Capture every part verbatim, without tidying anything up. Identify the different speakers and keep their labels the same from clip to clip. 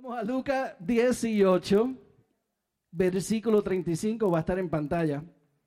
Speaker 1: Vamos a Lucas dieciocho, versículo treinta y cinco, va a estar en pantalla.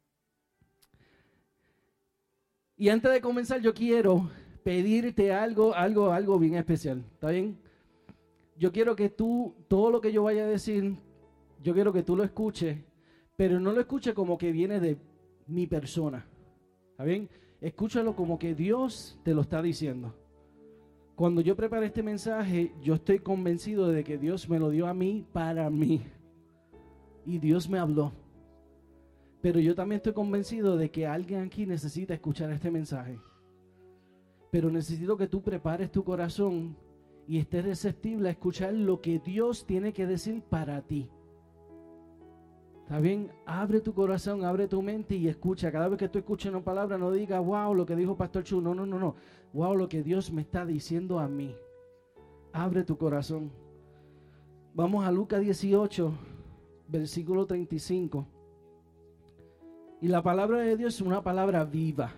Speaker 1: Y antes de comenzar, yo quiero pedirte algo, algo, algo bien especial, ¿está bien? Yo quiero que tú, todo lo que yo vaya a decir, yo quiero que tú lo escuches, pero no lo escuches como que viene de mi persona, ¿está bien? Escúchalo como que Dios te lo está diciendo. Cuando yo preparé este mensaje, yo estoy convencido de que Dios me lo dio a mí para mí. Y Dios me habló. Pero yo también estoy convencido de que alguien aquí necesita escuchar este mensaje. Pero necesito que tú prepares tu corazón y estés receptible a escuchar lo que Dios tiene que decir para ti. ¿Está bien? Abre tu corazón, abre tu mente y escucha. Cada vez que tú escuches una palabra, no digas, wow, lo que dijo Pastor Chu. No, no, no, no. Wow, lo que Dios me está diciendo a mí. Abre tu corazón. Vamos a Lucas dieciocho, versículo treinta y cinco. Y la palabra de Dios es una palabra viva.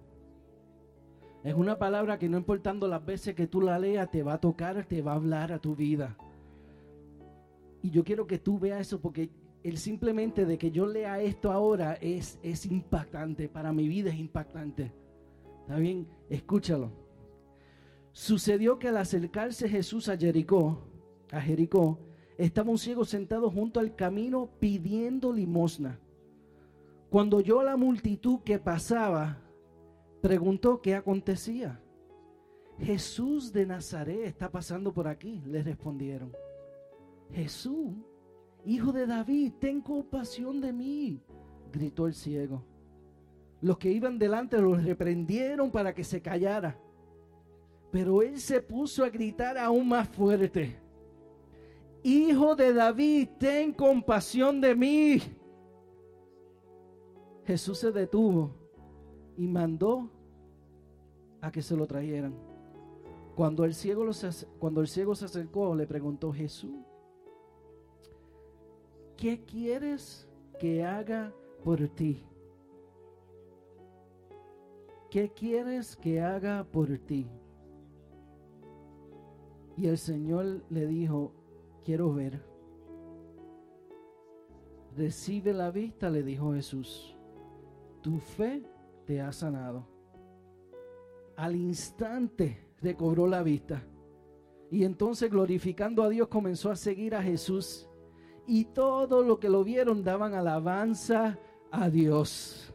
Speaker 1: Es una palabra que no importando las veces que tú la leas, te va a tocar, te va a hablar a tu vida. Y yo quiero que tú veas eso porque el simplemente de que yo lea esto ahora es, es impactante. Para mi vida es impactante. ¿Está bien? Escúchalo. Sucedió que al acercarse Jesús a Jericó, a Jericó, estaba un ciego sentado junto al camino pidiendo limosna. Cuando oyó a la multitud que pasaba, preguntó qué acontecía. Jesús de Nazaret está pasando por aquí, le respondieron. Jesús, Hijo de David, ten compasión de mí, gritó el ciego. Los que iban delante lo reprendieron para que se callara. Pero él se puso a gritar aún más fuerte. Hijo de David, ten compasión de mí. Jesús se detuvo y mandó a que se lo trajeran. Cuando el ciego, los, cuando el ciego se acercó, le preguntó Jesús, ¿qué quieres que haga por ti? ¿Qué quieres que haga por ti? Y el Señor le dijo, quiero ver. Recibe la vista, le dijo Jesús. Tu fe te ha sanado. Al instante recobró la vista. Y entonces glorificando a Dios comenzó a seguir a Jesús. Y todos los que lo vieron daban alabanza a Dios.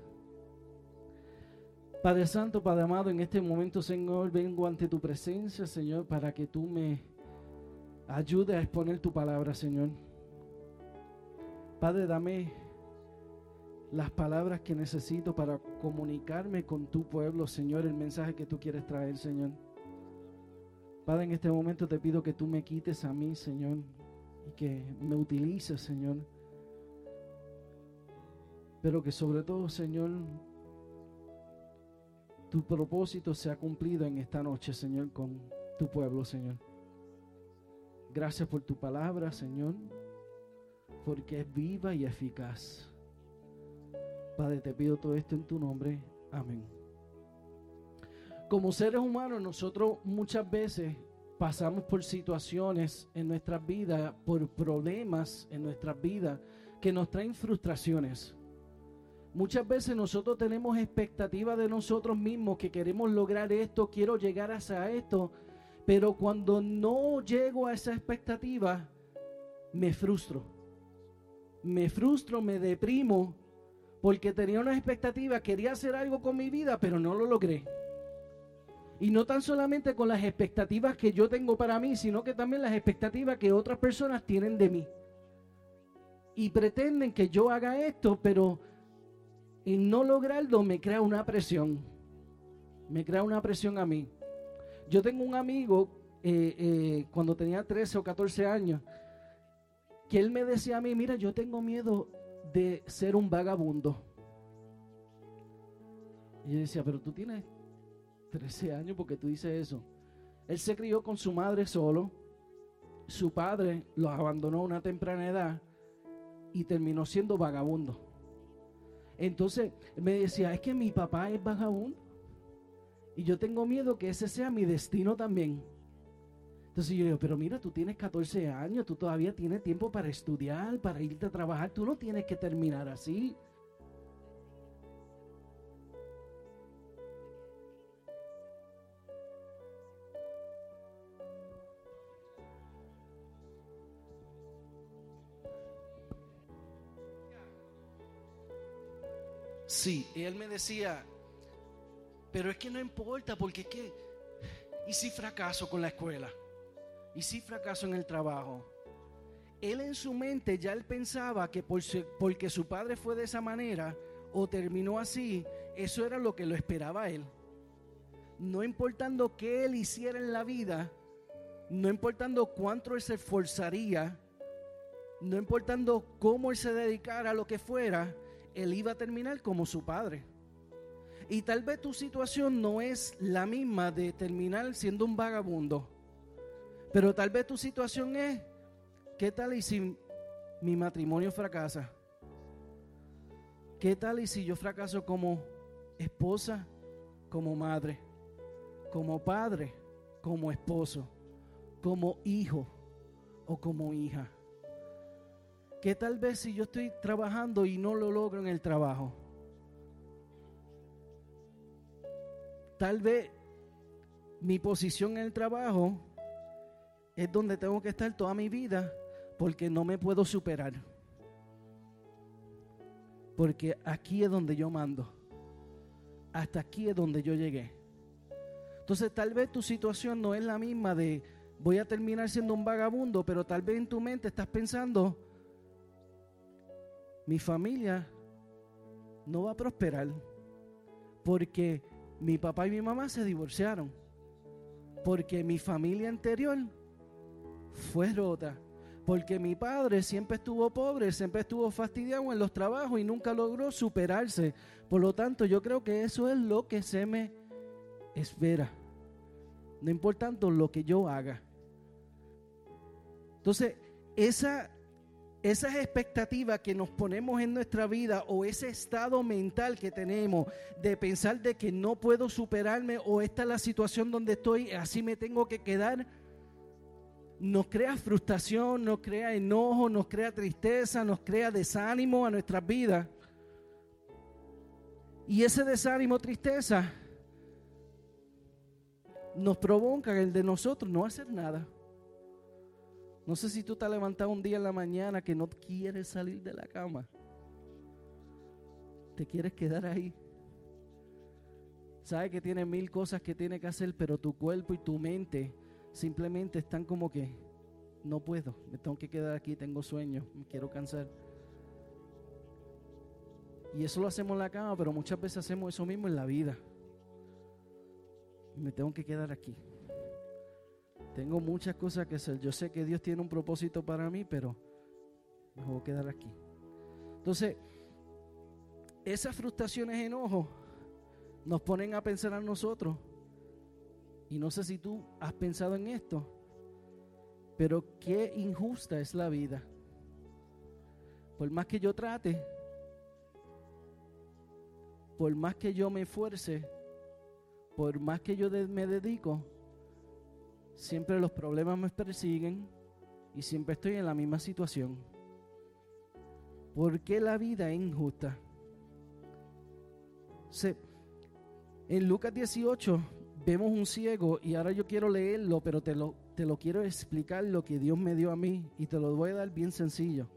Speaker 1: Padre Santo, Padre amado, en este momento, Señor, vengo ante tu presencia, Señor, para que tú me ayudes a exponer tu palabra, Señor. Padre, dame las palabras que necesito para comunicarme con tu pueblo, Señor, el mensaje que tú quieres traer, Señor. Padre, en este momento te pido que tú me quites a mí, Señor, y que me utilices, Señor. Pero que sobre todo, Señor, tu propósito se ha cumplido en esta noche, Señor, con tu pueblo, Señor. Gracias por tu palabra, Señor, porque es viva y eficaz. Padre, te pido todo esto en tu nombre. Amén. Como seres humanos, nosotros muchas veces pasamos por situaciones en nuestras vidas, por problemas en nuestras vidas que nos traen frustraciones. Muchas veces nosotros tenemos expectativas de nosotros mismos que queremos lograr esto, quiero llegar hacia esto, pero cuando no llego a esa expectativa, me frustro. Me frustro, me deprimo, porque tenía una expectativa, quería hacer algo con mi vida, pero no lo logré. Y no tan solamente con las expectativas que yo tengo para mí, sino que también las expectativas que otras personas tienen de mí. Y pretenden que yo haga esto, pero en no lograrlo me crea una presión. Me crea una presión a mí. Yo tengo un amigo, eh, eh, cuando tenía trece o catorce años, que él me decía a mí, mira, yo tengo miedo de ser un vagabundo. Y yo decía, pero tú tienes trece años, porque tú dices eso. Él se crió con su madre solo. Su padre los abandonó a una temprana edad y terminó siendo vagabundo. Entonces me decía, es que mi papá es vagabundo y yo tengo miedo que ese sea mi destino también. Entonces yo digo, pero mira, tú tienes catorce años, tú todavía tienes tiempo para estudiar, para irte a trabajar, tú no tienes que terminar así. Sí, y él me decía, pero es que no importa, porque es que, ¿y si fracaso con la escuela? ¿Y si fracaso en el trabajo? Él en su mente ya él pensaba que por su, porque su padre fue de esa manera o terminó así, eso era lo que lo esperaba a él. No importando qué él hiciera en la vida, no importando cuánto él se esforzaría, no importando cómo él se dedicara a lo que fuera, él iba a terminar como su padre. Y tal vez tu situación no es la misma de terminar siendo un vagabundo, pero tal vez tu situación es, ¿qué tal y si mi matrimonio fracasa? ¿Qué tal y si yo fracaso como esposa, como madre, como padre, como esposo, como hijo o como hija? ¿Qué tal vez si yo estoy trabajando y no lo logro en el trabajo? Tal vez mi posición en el trabajo es donde tengo que estar toda mi vida porque no me puedo superar. Porque aquí es donde yo mando. Hasta aquí es donde yo llegué. Entonces tal vez tu situación no es la misma de voy a terminar siendo un vagabundo, pero tal vez en tu mente estás pensando, mi familia no va a prosperar porque mi papá y mi mamá se divorciaron, porque mi familia anterior fue rota, porque mi padre siempre estuvo pobre, siempre estuvo fastidiado en los trabajos y nunca logró superarse. Por lo tanto, yo creo que eso es lo que se me espera, no importando lo que yo haga. Entonces, esa Esas expectativas que nos ponemos en nuestra vida o ese estado mental que tenemos de pensar de que no puedo superarme o esta es la situación donde estoy, así me tengo que quedar, nos crea frustración, nos crea enojo, nos crea tristeza, nos crea desánimo a nuestras vidas. Y ese desánimo, tristeza, nos provoca el de nosotros no hacer nada. No sé si tú te has levantado un día en la mañana que no quieres salir de la cama. Te quieres quedar ahí. Sabes que tienes mil cosas que tienes que hacer, pero tu cuerpo y tu mente simplemente están como que no puedo, me tengo que quedar aquí, tengo sueño, me quiero cansar. Y eso lo hacemos en la cama, pero muchas veces hacemos eso mismo en la vida. Me tengo que quedar aquí. Tengo muchas cosas que hacer. Yo sé que Dios tiene un propósito para mí, pero me voy a quedar aquí. Entonces, esas frustraciones, enojos, nos ponen a pensar a nosotros. Y no sé si tú has pensado en esto, pero qué injusta es la vida. Por más que yo trate, por más que yo me esfuerce, por más que yo de- me dedico, siempre los problemas me persiguen y siempre estoy en la misma situación. ¿Por qué la vida es injusta? Se, en Lucas dieciocho vemos un ciego y ahora yo quiero leerlo, pero te lo, te lo quiero explicar lo que Dios me dio a mí y te lo voy a dar bien sencillo.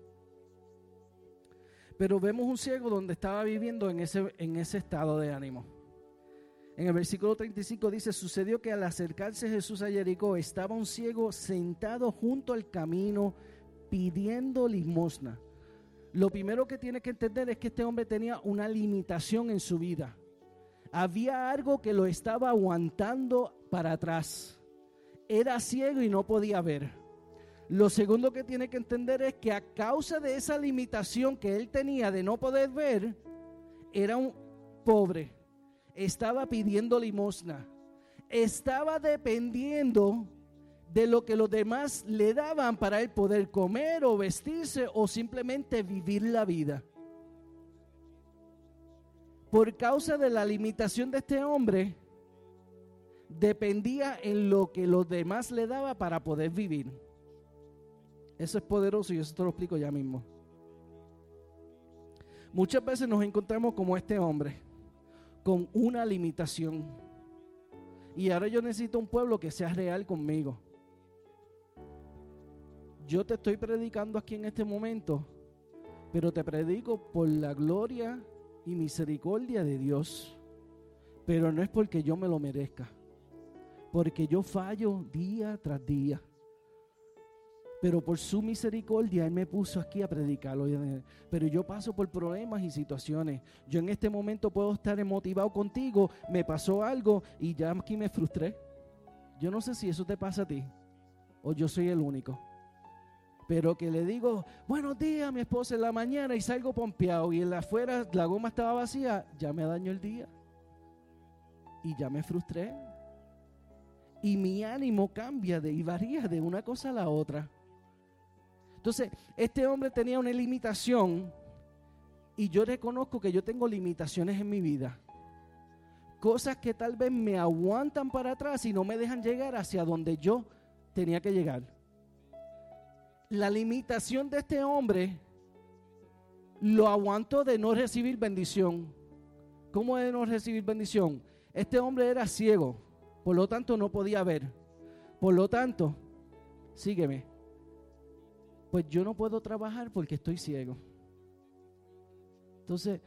Speaker 1: Pero vemos un ciego donde estaba viviendo en ese, en ese estado de ánimo. En el versículo treinta y cinco dice, sucedió que al acercarse Jesús a Jericó, estaba un ciego sentado junto al camino pidiendo limosna. Lo primero que tiene que entender es que este hombre tenía una limitación en su vida. Había algo que lo estaba aguantando para atrás. Era ciego y no podía ver. Lo segundo que tiene que entender es que a causa de esa limitación que él tenía de no poder ver, era un pobre. Estaba pidiendo limosna. Estaba dependiendo de lo que los demás le daban para él poder comer o vestirse o simplemente vivir la vida. Por causa de la limitación de este hombre, dependía en lo que los demás le daban para poder vivir. Eso es poderoso y eso te lo explico ya mismo. Muchas veces nos encontramos como este hombre, con una limitación. Y ahora yo necesito un pueblo que sea real conmigo. Yo te estoy predicando aquí en este momento, pero te predico por la gloria y misericordia de Dios. Pero no es porque yo me lo merezca, porque yo fallo día tras día. Pero por su misericordia Él me puso aquí a predicarlo. Pero yo paso por problemas y situaciones. Yo en este momento puedo estar motivado contigo, me pasó algo y ya aquí me frustré. Yo no sé si eso te pasa a ti o yo soy el único. Pero que le digo, buenos días a mi esposa en la mañana y salgo pompeado y en la afuera la goma estaba vacía, ya me dañó el día. Y ya me frustré. Y mi ánimo cambia de, y varía de una cosa a la otra. Entonces, este hombre tenía una limitación y yo reconozco que yo tengo limitaciones en mi vida. Cosas que tal vez me aguantan para atrás y no me dejan llegar hacia donde yo tenía que llegar. La limitación de este hombre lo aguantó de no recibir bendición. ¿Cómo de no recibir bendición? Este hombre era ciego, por lo tanto no podía ver. Por lo tanto, sígueme. Pues yo no puedo trabajar porque estoy ciego. Entonces,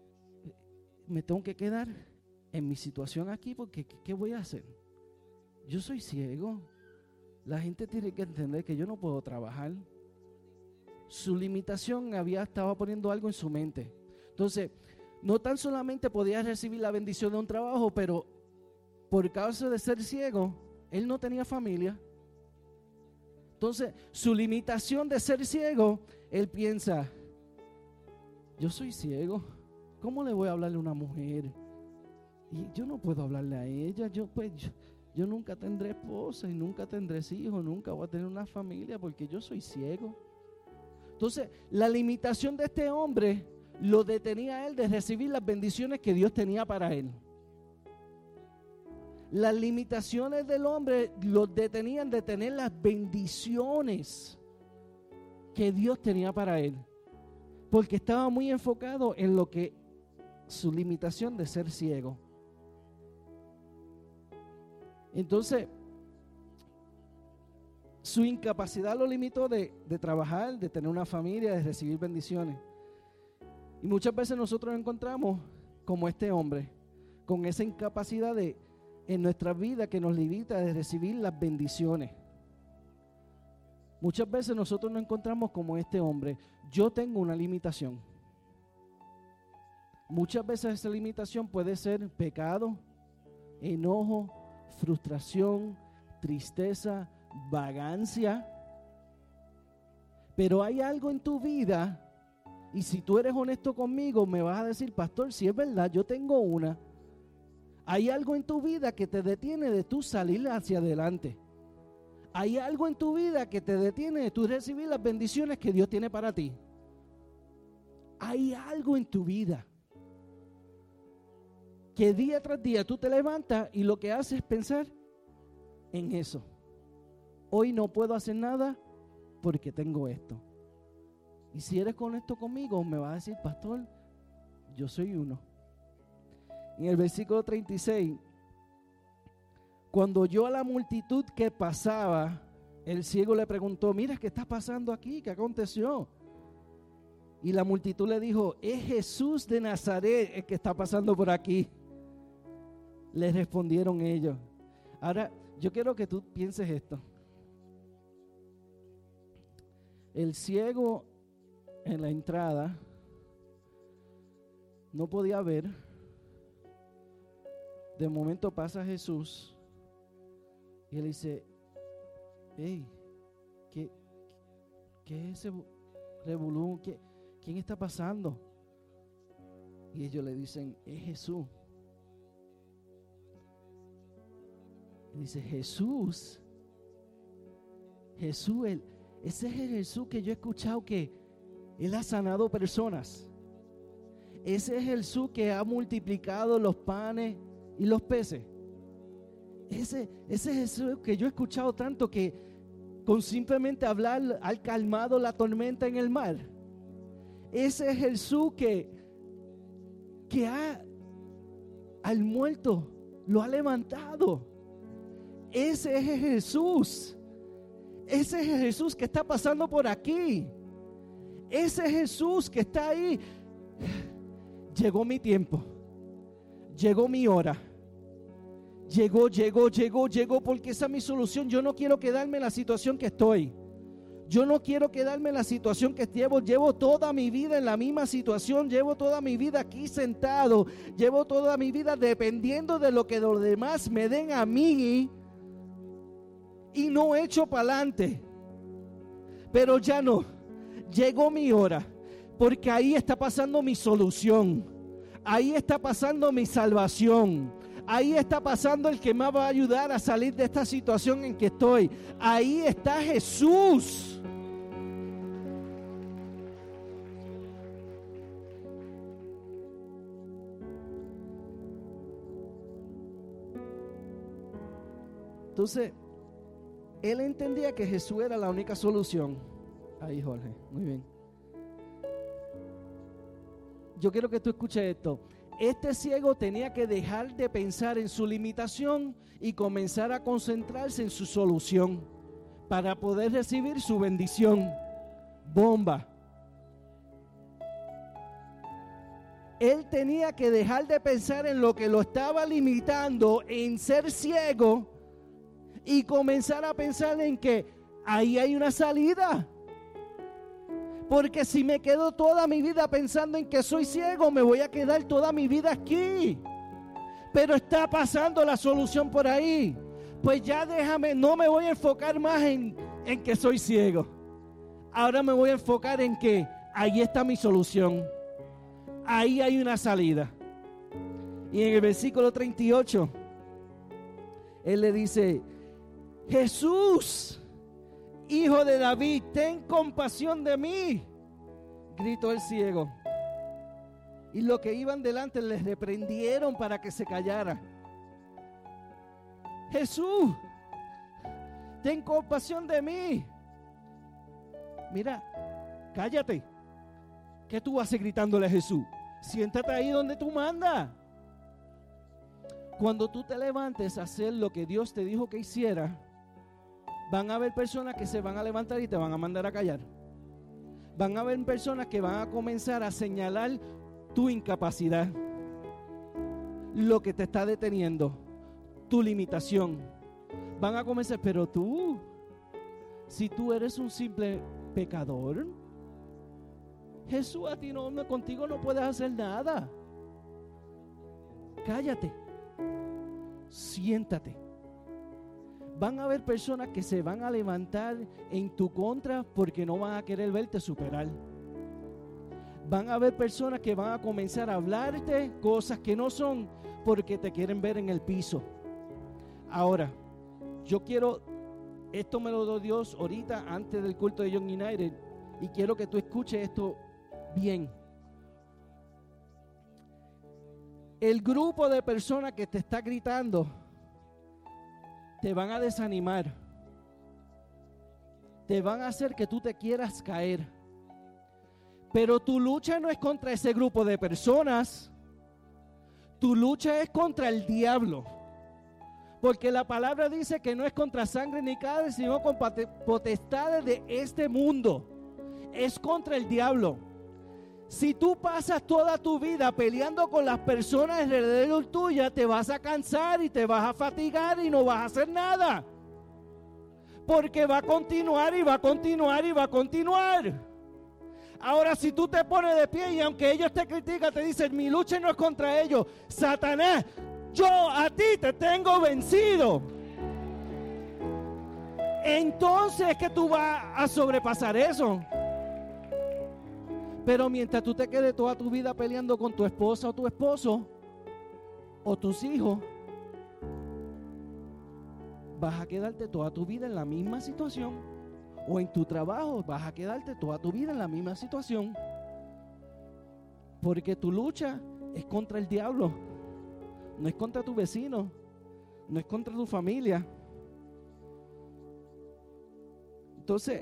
Speaker 1: me tengo que quedar en mi situación aquí porque ¿qué voy a hacer? Yo soy ciego. La gente tiene que entender que yo no puedo trabajar. Su limitación había estaba poniendo algo en su mente. Entonces, no tan solamente podía recibir la bendición de un trabajo, pero por causa de ser ciego, él no tenía familia. Entonces, su limitación de ser ciego, él piensa, yo soy ciego, ¿cómo le voy a hablarle a una mujer? Y yo no puedo hablarle a ella, yo pues yo, yo nunca tendré esposa y nunca tendré hijos, nunca voy a tener una familia porque yo soy ciego. Entonces, la limitación de este hombre lo detenía a él de recibir las bendiciones que Dios tenía para él. Las limitaciones del hombre los detenían de tener las bendiciones que Dios tenía para él, porque estaba muy enfocado en lo que su limitación de ser ciego. Entonces, su incapacidad lo limitó de, de trabajar, de tener una familia, de recibir bendiciones. Y muchas veces nosotros nos encontramos como este hombre, con esa incapacidad de en nuestra vida que nos limita de recibir las bendiciones. Muchas veces nosotros nos encontramos como este hombre. Yo tengo una limitación. Muchas veces esa limitación puede ser pecado, enojo, frustración, tristeza, vagancia. Pero hay algo en tu vida, y si tú eres honesto conmigo, me vas a decir, pastor, si es verdad, yo tengo una. Hay algo en tu vida que te detiene de tú salir hacia adelante. Hay algo en tu vida que te detiene de tú recibir las bendiciones que Dios tiene para ti. Hay algo en tu vida que día tras día tú te levantas y lo que haces es pensar en eso. Hoy no puedo hacer nada porque tengo esto. Y si eres honesto conmigo, me vas a decir, pastor, yo soy uno. En el versículo treinta y seis, cuando oyó a la multitud que pasaba, el ciego le preguntó, mira, ¿qué está pasando aquí? ¿Qué aconteció? Y la multitud le dijo, es Jesús de Nazaret el que está pasando por aquí. Le respondieron ellos. Ahora, yo quiero que tú pienses esto. El ciego en la entrada no podía ver. De momento pasa Jesús y él dice, hey, ¿qué, qué es ese revolú? ¿Qué, ¿Quién está pasando? Y ellos le dicen, es Jesús. Y dice, Jesús, Jesús, él, ese es el Jesús que yo he escuchado que Él ha sanado personas. Ese es el Jesús que ha multiplicado los panes y los peces. Ese, ese Jesús que yo he escuchado tanto, que con simplemente hablar ha calmado la tormenta en el mar. Ese es Jesús que, que ha, al muerto lo ha levantado. Ese es Jesús. Ese es Jesús que está pasando por aquí. Ese es Jesús que está ahí. Llegó mi tiempo. Llegó mi hora. Llegó, llegó, llegó, llegó, porque esa es mi solución. Yo no quiero quedarme en la situación que estoy. Yo no quiero quedarme en la situación que llevo. Llevo toda mi vida en la misma situación. Llevo toda mi vida aquí sentado. Llevo toda mi vida dependiendo de lo que los demás me den a mí. Y no he hecho para adelante. Pero ya no. Llegó mi hora. Porque ahí está pasando mi solución. Ahí está pasando mi salvación. Ahí está pasando el que me va a ayudar a salir de esta situación en que estoy. Ahí está Jesús. Entonces, él entendía que Jesús era la única solución. Ahí, Jorge, muy bien. Yo quiero que tú escuches esto. Este ciego tenía que dejar de pensar en su limitación y comenzar a concentrarse en su solución para poder recibir su bendición. Bomba. Él tenía que dejar de pensar en lo que lo estaba limitando, en ser ciego, y comenzar a pensar en que ahí hay una salida. Porque si me quedo toda mi vida pensando en que soy ciego, me voy a quedar toda mi vida aquí. Pero está pasando la solución por ahí. Pues ya déjame, no me voy a enfocar más en, en que soy ciego. Ahora me voy a enfocar en que ahí está mi solución. Ahí hay una salida. Y en el versículo treinta y ocho, él le dice: Jesús, Hijo de David, ten compasión de mí, gritó el ciego. Y los que iban delante les reprendieron para que se callara. Jesús, ten compasión de mí. Mira, cállate. ¿Qué tú haces gritándole a Jesús? Siéntate ahí donde tú mandas. Cuando tú te levantes a hacer lo que Dios te dijo que hiciera, van a haber personas que se van a levantar y te van a mandar a callar. Van a haber personas que van a comenzar a señalar tu incapacidad, lo que te está deteniendo, tu limitación. Van a comenzar, pero tú, si tú eres un simple pecador, Jesús a ti no, contigo no puedes hacer nada. Cállate, siéntate. Van a haber personas que se van a levantar en tu contra porque no van a querer verte superar. Van a haber personas que van a comenzar a hablarte cosas que no son porque te quieren ver en el piso. Ahora, yo quiero, esto me lo dio Dios ahorita antes del culto de Young United, y quiero que tú escuches esto bien. El grupo de personas que te está gritando te van a desanimar, te van a hacer que tú te quieras caer, pero tu lucha no es contra ese grupo de personas, tu lucha es contra el diablo, porque la palabra dice que no es contra sangre ni carne, sino con potestades de este mundo, es contra el diablo. Si tú pasas toda tu vida peleando con las personas alrededor tuya, te vas a cansar y te vas a fatigar y no vas a hacer nada. Porque va a continuar y va a continuar y va a continuar. Ahora, si tú te pones de pie y aunque ellos te critican, te dicen, mi lucha no es contra ellos. Satanás, yo a ti te tengo vencido. Entonces es que tú vas a sobrepasar eso. Pero mientras tú te quedes toda tu vida peleando con tu esposa o tu esposo o tus hijos, vas a quedarte toda tu vida en la misma situación. O en tu trabajo vas a quedarte toda tu vida en la misma situación. Porque tu lucha es contra el diablo, no es contra tu vecino, no es contra tu familia. Entonces,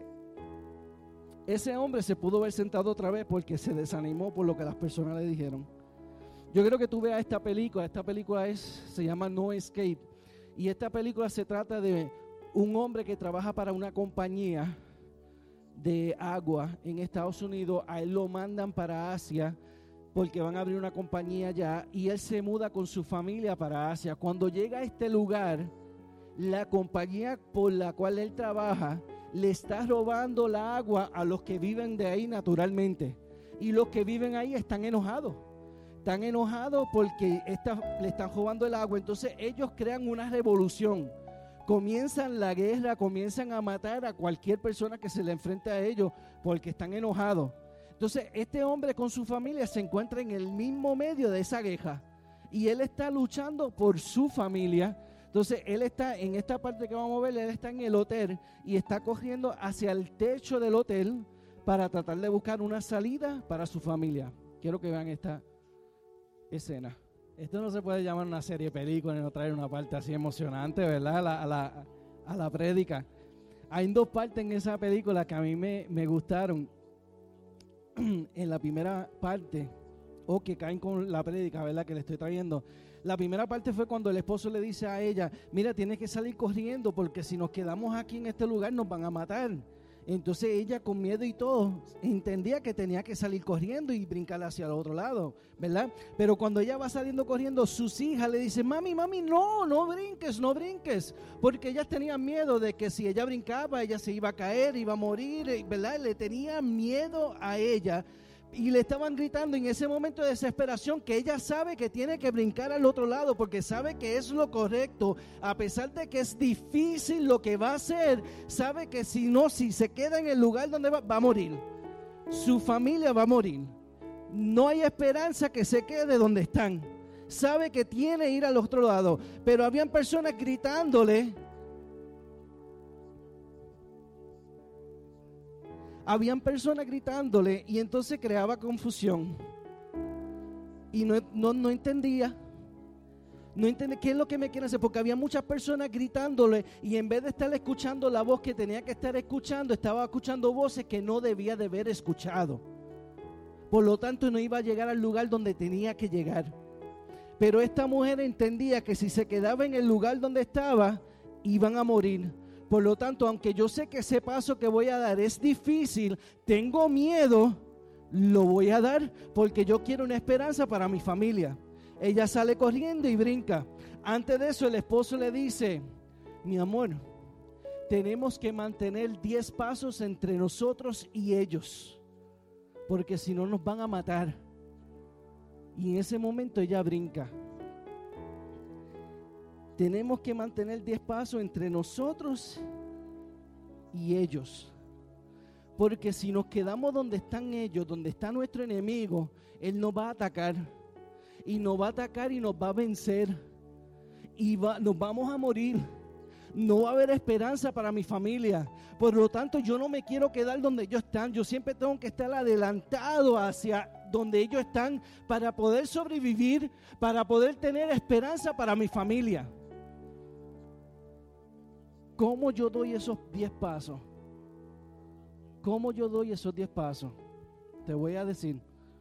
Speaker 1: ese hombre se pudo haber sentado otra vez porque se desanimó por lo que las personas le dijeron. Yo creo que tú veas esta película. Esta película es, se llama No Escape. Y esta película se trata de un hombre que trabaja para una compañía de agua en Estados Unidos. A él lo mandan para Asia porque van a abrir una compañía allá, y él se muda con su familia para Asia. Cuando llega a este lugar, la compañía por la cual él trabaja le está robando la agua a los que viven de ahí naturalmente, y los que viven ahí están enojados. Están enojados porque esta, le están robando el agua. Entonces ellos crean una revolución. Comienzan la guerra, comienzan a matar a cualquier persona que se le enfrente a ellos porque están enojados. Entonces este hombre con su familia se encuentra en el mismo medio de esa guerra. Y él está luchando por su familia. Entonces él está en esta parte que vamos a ver, él está en el hotel y está corriendo hacia el techo del hotel para tratar de buscar una salida para su familia. Quiero que vean esta escena. Esto no se puede llamar una serie de películas, no traer una parte así emocionante, ¿verdad? A la, a la, a la prédica. Hay dos partes en esa película que a mí me, me gustaron. En la primera parte, o que caen con la prédica, ¿verdad? Que le estoy trayendo. La primera parte fue cuando el esposo le dice a ella: mira, tienes que salir corriendo porque si nos quedamos aquí en este lugar nos van a matar. Entonces ella, con miedo y todo, entendía que tenía que salir corriendo y brincar hacia el otro lado, ¿verdad? Pero cuando ella va saliendo corriendo, sus hijas le dicen: mami, mami, no, no brinques, no brinques. Porque ellas tenían miedo de que si ella brincaba, ella se iba a caer, iba a morir, ¿verdad? Le tenían miedo a ella. Y le estaban gritando en ese momento de desesperación que ella sabe que tiene que brincar al otro lado porque sabe que es lo correcto. A pesar de que es difícil lo que va a hacer, sabe que si no, si se queda en el lugar donde va, va a morir. Su familia va a morir. No hay esperanza que se quede donde están. Sabe que tiene que ir al otro lado. Pero habían personas gritándole. Habían personas gritándole y entonces creaba confusión. Y no, no, no entendía. No entendía qué es lo que me quieren hacer, porque había muchas personas gritándole y en vez de estar escuchando la voz que tenía que estar escuchando, estaba escuchando voces que no debía de haber escuchado. Por lo tanto, no iba a llegar al lugar donde tenía que llegar. Pero esta mujer entendía que si se quedaba en el lugar donde estaba, iban a morir. Por lo tanto, aunque yo sé que ese paso que voy a dar es difícil, tengo miedo, lo voy a dar porque yo quiero una esperanza para mi familia. Ella sale corriendo y brinca. Antes de eso, el esposo le dice: mi amor, tenemos que mantener diez pasos entre nosotros y ellos, porque si no nos van a matar. Y en ese momento ella brinca. Tenemos que mantener diez pasos entre nosotros y ellos. Porque si nos quedamos donde están ellos, donde está nuestro enemigo, él nos va a atacar. Y nos va a atacar y nos va a vencer. Y va, nos vamos a morir. No va a haber esperanza para mi familia. Por lo tanto, yo no me quiero quedar donde ellos están. Yo siempre tengo que estar adelantado hacia donde ellos están para poder sobrevivir, para poder tener esperanza para mi familia. ¿Cómo yo doy esos diez pasos? ¿Cómo yo doy esos diez pasos? Te voy a decir: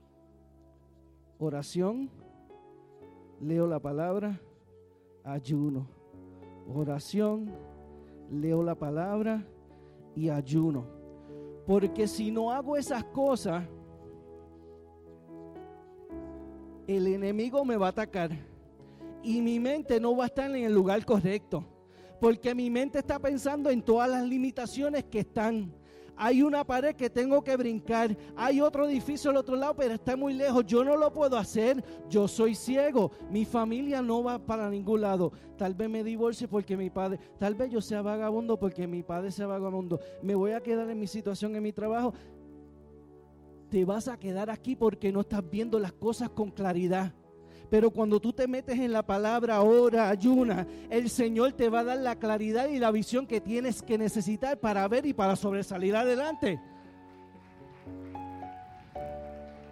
Speaker 1: oración, leo la palabra, ayuno. Oración, leo la palabra y ayuno. Porque si no hago esas cosas, el enemigo me va a atacar y mi mente no va a estar en el lugar correcto. Porque mi mente está pensando en todas las limitaciones que están. Hay una pared que tengo que brincar. Hay otro edificio al otro lado, pero está muy lejos. Yo no lo puedo hacer. Yo soy ciego. Mi familia no va para ningún lado. Tal vez me divorcie porque mi padre... Tal vez yo sea vagabundo porque mi padre sea vagabundo. Me voy a quedar en mi situación, en mi trabajo. Te vas a quedar aquí porque no estás viendo las cosas con claridad. Pero cuando tú te metes en la palabra, ora, ayuna, el Señor te va a dar la claridad y la visión que tienes que necesitar para ver y para sobresalir adelante.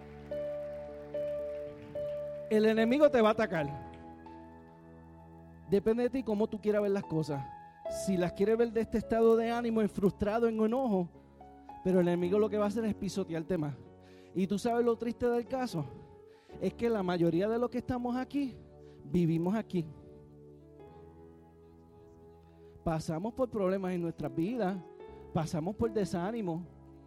Speaker 1: El enemigo te va a atacar. Depende de ti cómo tú quieras ver las cosas. Si las quieres ver de este estado de ánimo, en frustrado, en enojo, pero el enemigo lo que va a hacer es pisotearte más. Y tú sabes lo triste del caso, es que la mayoría de los que estamos aquí, vivimos aquí. Pasamos por problemas en nuestras vidas, pasamos por desánimo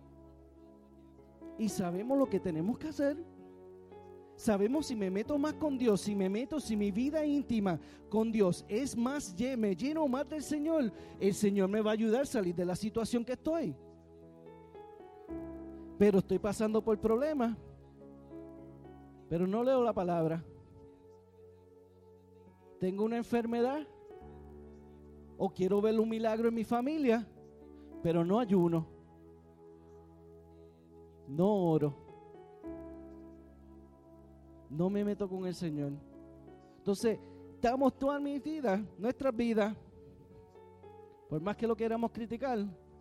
Speaker 1: y sabemos lo que tenemos que hacer. Sabemos si me meto más con Dios, si me meto, si mi vida íntima con Dios es más, me lleno más del Señor, el Señor me va a ayudar a salir de la situación que estoy. Pero estoy pasando por problemas, pero no leo la palabra. Tengo una enfermedad, o quiero ver un milagro en mi familia, pero no ayuno, no oro, no me meto con el Señor. Entonces, estamos todas mis vidas, nuestras vidas, por más que lo queramos criticar,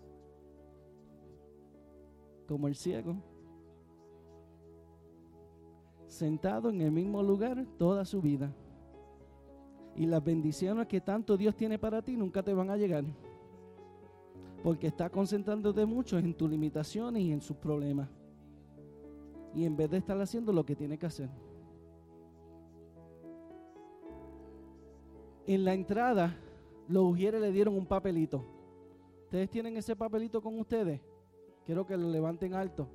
Speaker 1: como el ciego, sentado en el mismo lugar toda su vida. Y las bendiciones que tanto Dios tiene para ti nunca te van a llegar, porque está concentrándote mucho en tus limitaciones y en sus problemas, y en vez de estar haciendo lo que tiene que hacer. En la entrada, los ujieres le dieron un papelito. ¿Ustedes tienen ese papelito con ustedes? Quiero que lo levanten alto.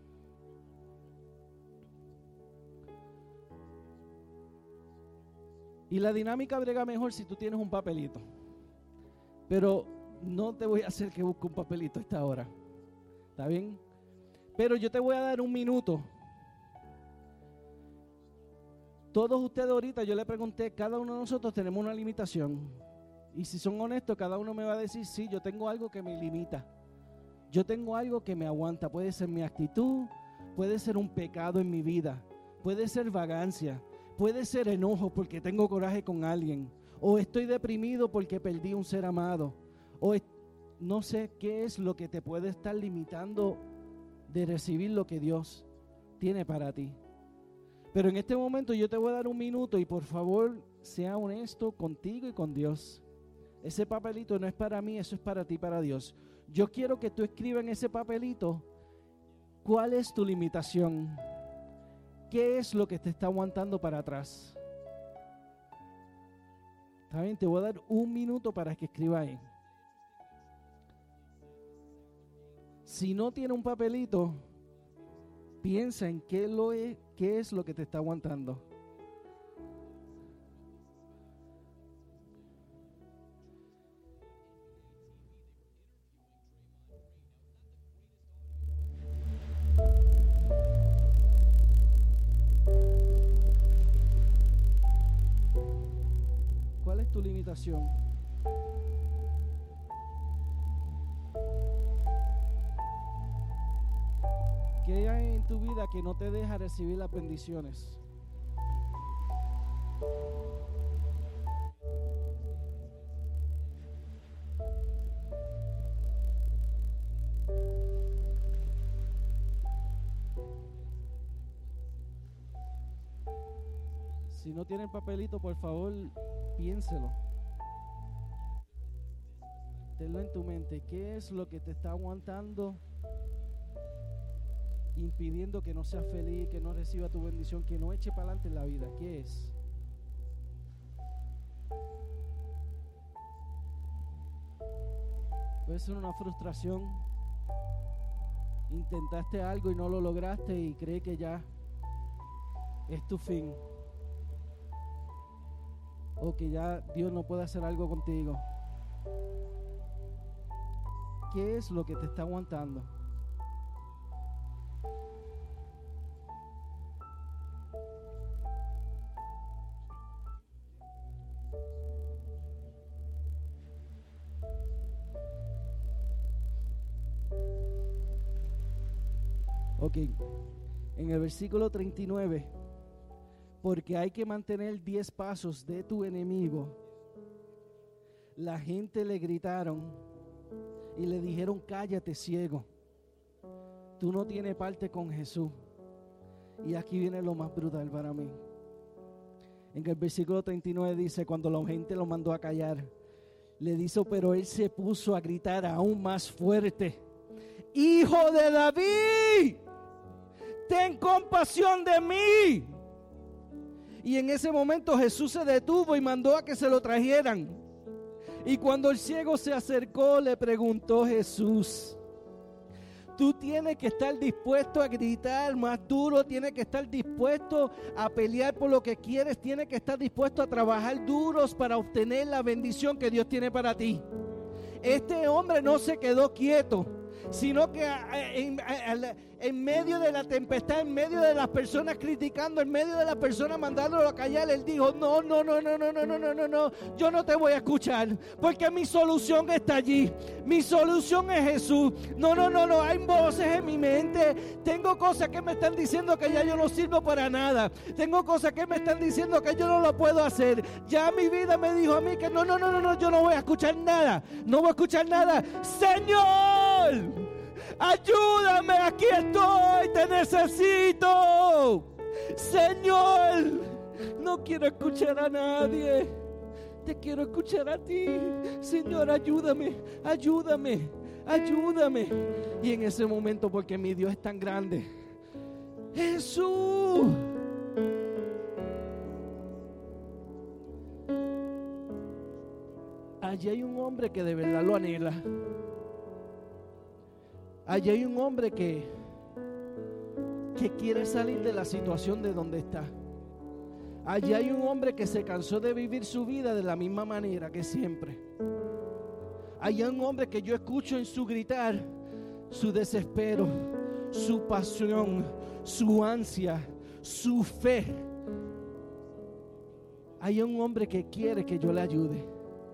Speaker 1: Y la dinámica brega mejor si tú tienes un papelito. Pero no te voy a hacer que busque un papelito a esta hora. ¿Está bien? Pero yo te voy a dar un minuto. Todos ustedes ahorita, yo le pregunté, cada uno de nosotros tenemos una limitación. Y si son honestos, cada uno me va a decir, sí, yo tengo algo que me limita. Yo tengo algo que me aguanta. Puede ser mi actitud, puede ser un pecado en mi vida, puede ser vagancia, puede ser enojo porque tengo coraje con alguien, o estoy deprimido porque perdí un ser amado, o es, no sé qué es lo que te puede estar limitando de recibir lo que Dios tiene para ti. Pero en este momento yo te voy a dar un minuto y por favor sea honesto contigo y con Dios. Ese papelito no es para mí, eso es para ti, para Dios. Yo quiero que tú escribas en ese papelito cuál es tu limitación, qué es lo que te está aguantando para atrás. ¿Está bien? Te voy a dar un minuto para que escribas ahí. Si no tiene un papelito, piensa en qué, lo es, qué es lo que te está aguantando. ¿Cuál es tu limitación? ¿Qué hay en tu vida que no te deja recibir las bendiciones? Si no tienen papelito, por favor, piénselo. Tenlo en tu mente. ¿Qué es lo que te está aguantando, impidiendo que no seas feliz, que no reciba tu bendición, que no eche para adelante en la vida? ¿Qué es? Puede ser una frustración. Intentaste algo y no lo lograste y crees que ya es tu fin, o que ya Dios no puede hacer algo contigo. ¿Qué es lo que te está aguantando? Ok, en el versículo treinta y nueve, porque hay que mantener diez pasos de tu enemigo. La gente le gritaron y le dijeron, cállate, ciego, tú no tienes parte con Jesús. Y aquí viene lo más brutal para mí. En el versículo treinta y nueve dice, cuando la gente lo mandó a callar, le dijo, pero él se puso a gritar aún más fuerte, ¡Hijo de David! ¡Ten compasión de mí! Y en ese momento Jesús se detuvo y mandó a que se lo trajeran. Y cuando el ciego se acercó, le preguntó Jesús, tú tienes que estar dispuesto a gritar más duro, tienes que estar dispuesto a pelear por lo que quieres, tienes que estar dispuesto a trabajar duros para obtener la bendición que Dios tiene para ti. Este hombre no se quedó quieto, sino que en, en, en medio de la tempestad, en medio de las personas criticando, en medio de las personas mandándolo a callar, él dijo, no, no, no, no, no, no, no, no, no, no, yo no te voy a escuchar, porque mi solución está allí, mi solución es Jesús. No, no, no, no, hay voces en mi mente, tengo cosas que me están diciendo que ya yo no sirvo para nada, tengo cosas que me están diciendo que yo no lo puedo hacer, ya mi vida me dijo a mí que no, no, no, no, no, yo no voy a escuchar nada, no voy a escuchar nada. Señor, ayúdame, aquí estoy, te necesito. Señor, no quiero escuchar a nadie, te quiero escuchar a ti. Señor, ayúdame, ayúdame, ayúdame. Y en ese momento, porque mi Dios es tan grande, Jesús, allí hay un hombre que de verdad lo anhela. Allí hay un hombre que, que quiere salir de la situación de donde está. Allí hay un hombre que se cansó de vivir su vida de la misma manera que siempre. Allí hay un hombre que yo escucho en su gritar, su desespero, su pasión, su ansia, su fe. Hay un hombre que quiere que yo le ayude.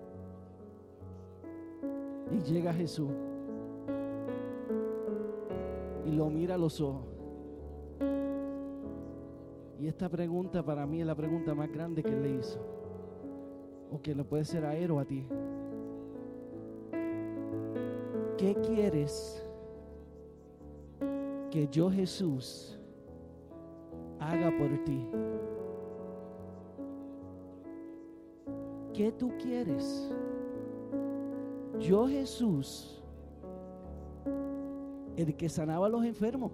Speaker 1: Y llega Jesús y lo mira a los ojos. Y esta pregunta para mí es la pregunta más grande que él le hizo, o que le puede ser a él o a ti. ¿Qué quieres que yo, Jesús, haga por ti? ¿Qué tú quieres? Yo, Jesús, el que sanaba a los enfermos,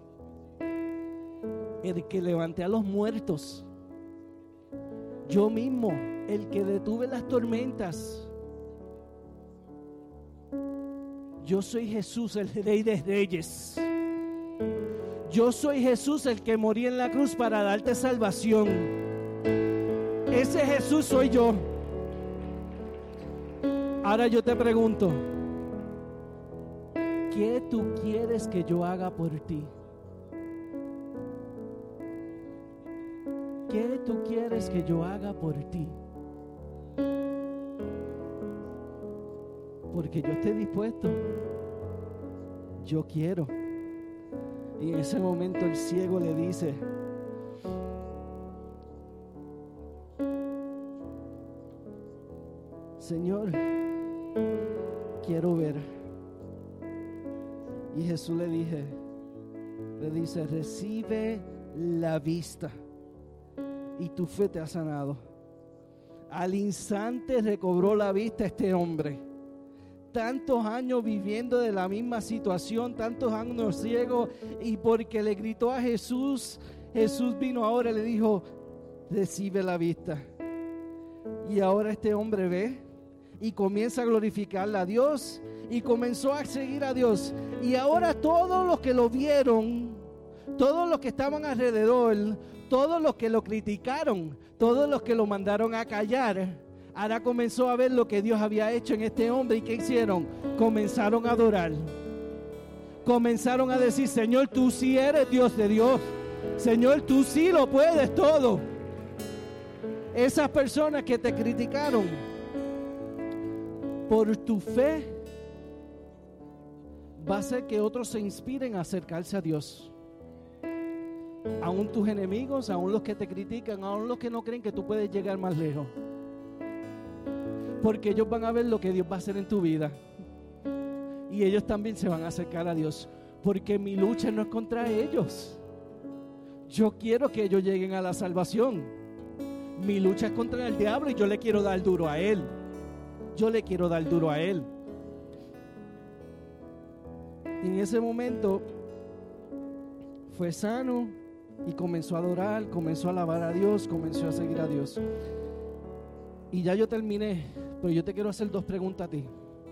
Speaker 1: el que levanté a los muertos, yo mismo, el que detuve las tormentas. Yo soy Jesús, el Rey de Reyes. Yo soy Jesús, el que morí en la cruz para darte salvación. Ese Jesús soy yo. Ahora yo te pregunto, ¿qué tú quieres que yo haga por ti? ¿Qué tú quieres que yo haga por ti? Porque yo estoy dispuesto. Yo quiero. Y en ese momento el ciego le dice, Señor, quiero ver. Y Jesús le dije, le dice, recibe la vista y tu fe te ha sanado. Al instante recobró la vista este hombre. Tantos años viviendo de la misma situación, tantos años ciego, y porque le gritó a Jesús, Jesús vino ahora y le dijo, recibe la vista. Y ahora este hombre ve y comienza a glorificarle a Dios y comenzó a seguir a Dios. Y ahora todos los que lo vieron, todos los que estaban alrededor, todos los que lo criticaron, todos los que lo mandaron a callar, ahora comenzó a ver lo que Dios había hecho en este hombre. ¿Y qué hicieron? Comenzaron a adorar. Comenzaron a decir, Señor, tú sí eres Dios de Dios. Señor, tú sí lo puedes todo. Esas personas que te criticaron, por tu fe, va a hacer que otros se inspiren a acercarse a Dios. Aún tus enemigos, aún los que te critican, aún los que no creen que tú puedes llegar más lejos. Porque ellos van a ver lo que Dios va a hacer en tu vida. Y ellos también se van a acercar a Dios. Porque mi lucha no es contra ellos. Yo quiero que ellos lleguen a la salvación. Mi lucha es contra el diablo y yo le quiero dar duro a él. Yo le quiero dar duro a él. Y en ese momento fue sano y comenzó a adorar, comenzó a alabar a Dios, comenzó a seguir a Dios. Y ya yo terminé, pero yo te quiero hacer dos preguntas a ti.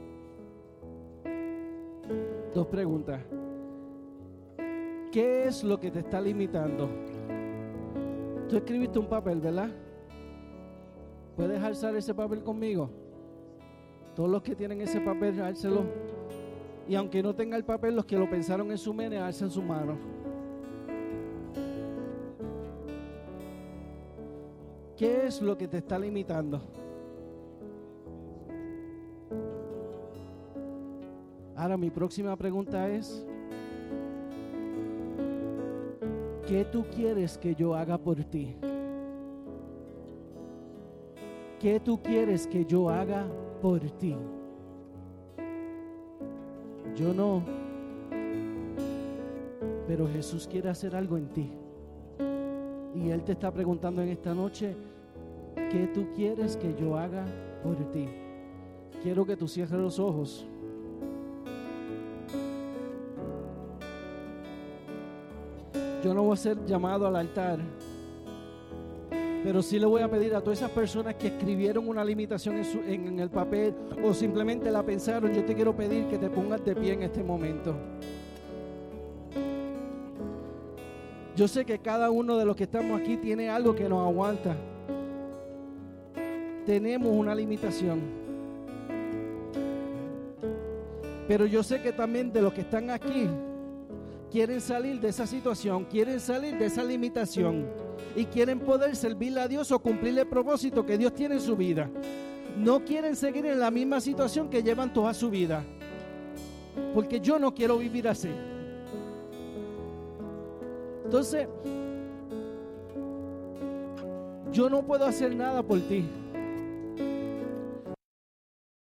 Speaker 1: Dos preguntas. ¿Qué es lo que te está limitando? Tú escribiste un papel, ¿verdad? ¿Puedes alzar ese papel conmigo? Todos los que tienen ese papel, álcelo. Y aunque no tenga el papel, los que lo pensaron en su mente, alcen su mano. ¿Qué es lo que te está limitando? Ahora mi próxima pregunta es: ¿qué tú quieres que yo haga por ti? ¿Qué tú quieres que yo haga por ti? Yo no, pero Jesús quiere hacer algo en ti. Y Él te está preguntando en esta noche: ¿qué tú quieres que yo haga por ti? Quiero que tú cierres los ojos. Yo no voy a ser llamado al altar, pero sí le voy a pedir a todas esas personas que escribieron una limitación en, su, en, en el papel o simplemente la pensaron, yo te quiero pedir que te pongas de pie en este momento. Yo sé que cada uno de los que estamos aquí tiene algo que nos aguanta. Tenemos una limitación. Pero yo sé que también de los que están aquí quieren salir de esa situación, quieren salir de esa limitación y quieren poder servirle a Dios o cumplir el propósito que Dios tiene en su vida. No quieren seguir en la misma situación que llevan toda su vida, porque yo no quiero vivir así. Entonces, yo no puedo hacer nada por ti.